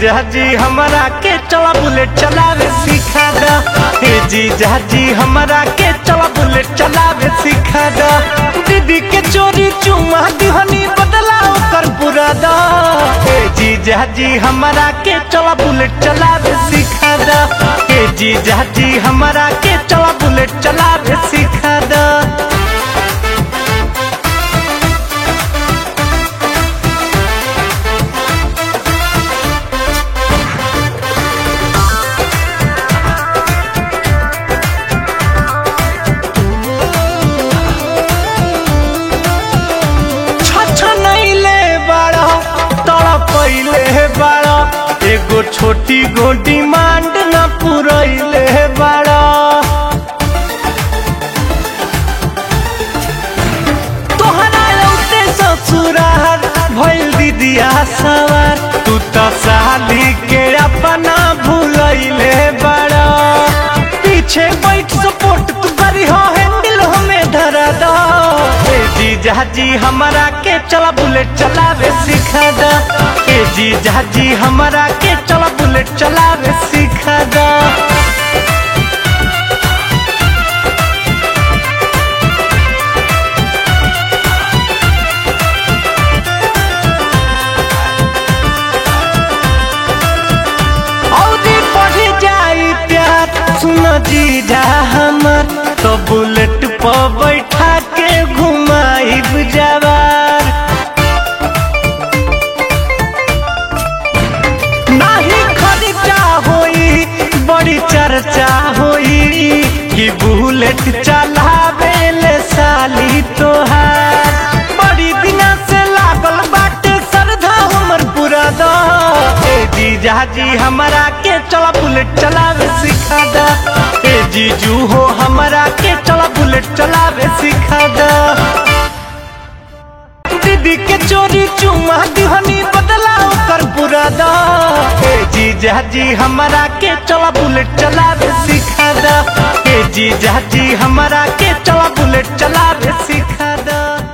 जीजा जी हमरा के चला बुलेट चलावे सिखा दा। हे जीजा जी हमरा के चला बुलेट चलावे सिखा दा। दीदी के चोरी चुमा दिहनी बदला ओकर पूरा दा। हे जीजा जी हमरा के चला बुलेट चलावे सिखा दा। हे जीजा जी हमरा के चला बुलेट चलावे सिखा दा। एगो छोटी गो डिमांड न पुरैले बड़ा। तोहरा लौटे ससुराल भइल दीदिया सवार। तू तो साली के अपना भूलैले बड़ा। पीछे बैठ सपोर्ट तू करी हो हैंडल हमें धरा दो। जीजा जी हमरा के चला बुलेट चलावे सिखा दा। हे जीजा जी हमरा के चला बुलेट चलावे सिखा दा। औरी बढ़ जाई प्यार सुन जीजा हमर तो बुलेट पर बैठा के घुमाई जवार। नहीं खर्चा होई बड़ी चर्चा होई कि बुलेट चलावे ले साली तोहार। बड़ी दिना से लागल बाटे श्रद्धा हमर पूरा दा। हे जीजा जी हमरा के चला बुलेट चलावे सिखा दा। हे जीजू हो हमरा के चला बुलेट चलावे सिखा दा। दीदी के चोरी चुमा दिहनी बदला ओकर पूरा दा। हे जीजा जी हमरा के चला बुलेट चलावे सिखा दा। हे जीजा जी हमरा के चला बुलेट चलावे सिखा दा।